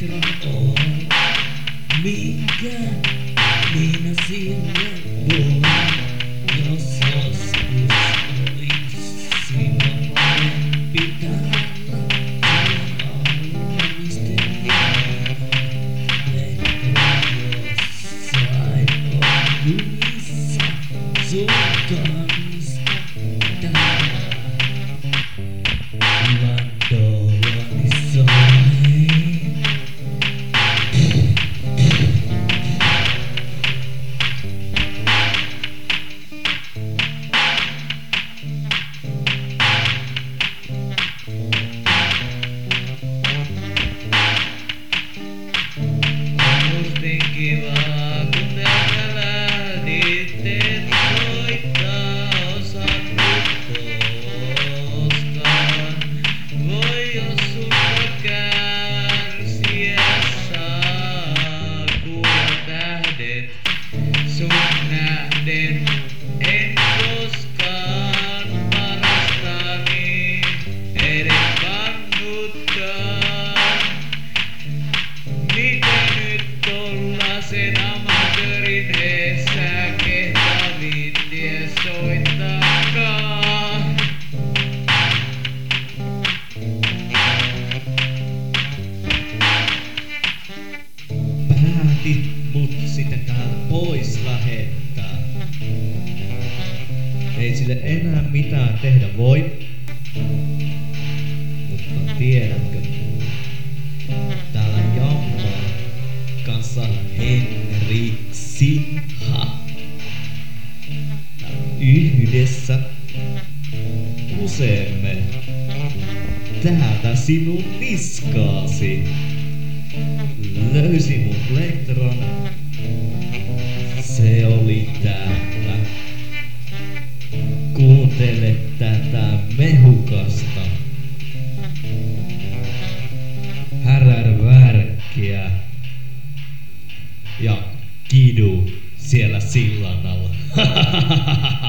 Elektron on, minkä minä silloin voin, jos joskus olis sinun parempi täällä. Tuon alumisteliin, elektron jossain on jumissa sun kanssa täällä. Landolani soi. Muistin kivaa, kun täältä lähdit, et soittaa osattu koskaan. Voi jos sutta kärsiä saa, kuulla tähdet sun nähden. En koskaan parastani edes kannuttaa. Miten nyt tollasen amatöörin eessä kehtaa viittiä soittaakaan? Päätit mut sitä täältä pois lähettää. Ei sille enää mitään tehdä voi. Mutta tiedätkö, täällä jammaa kanssa Henriksi. Yhdessä kuseemme täältä sinun niskaasi. Löysi mun elektron. Se oli täällä. Kuuntele tätä mehukasta härärvärkkiä ja kidu siellä sillan alla.